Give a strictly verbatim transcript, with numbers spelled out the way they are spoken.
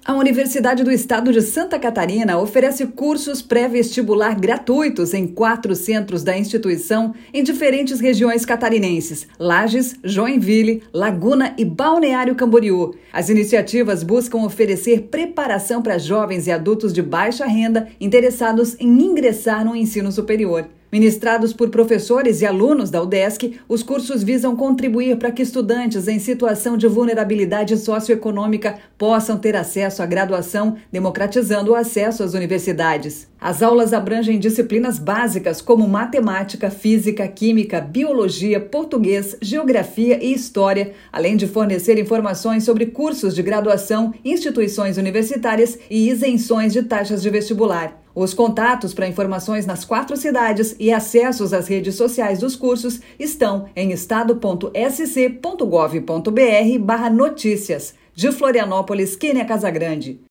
A Universidade do Estado de Santa Catarina oferece cursos pré-vestibular gratuitos em quatro centros da instituição em diferentes regiões catarinenses: Lages, Joinville, Laguna e Balneário Camboriú. As iniciativas buscam oferecer preparação para jovens e adultos de baixa renda interessados em ingressar no ensino superior. Ministrados por professores e alunos da UDESC, os cursos visam contribuir para que estudantes em situação de vulnerabilidade socioeconômica possam ter acesso à graduação, democratizando o acesso às universidades. As aulas abrangem disciplinas básicas como matemática, física, química, biologia, português, geografia e história, além de fornecer informações sobre cursos de graduação, instituições universitárias e isenções de taxas de vestibular. Os contatos para informações nas quatro cidades e acessos às redes sociais dos cursos estão em estado ponto s c ponto gov ponto b r barra notícias. De Florianópolis, Kênia Casagrande.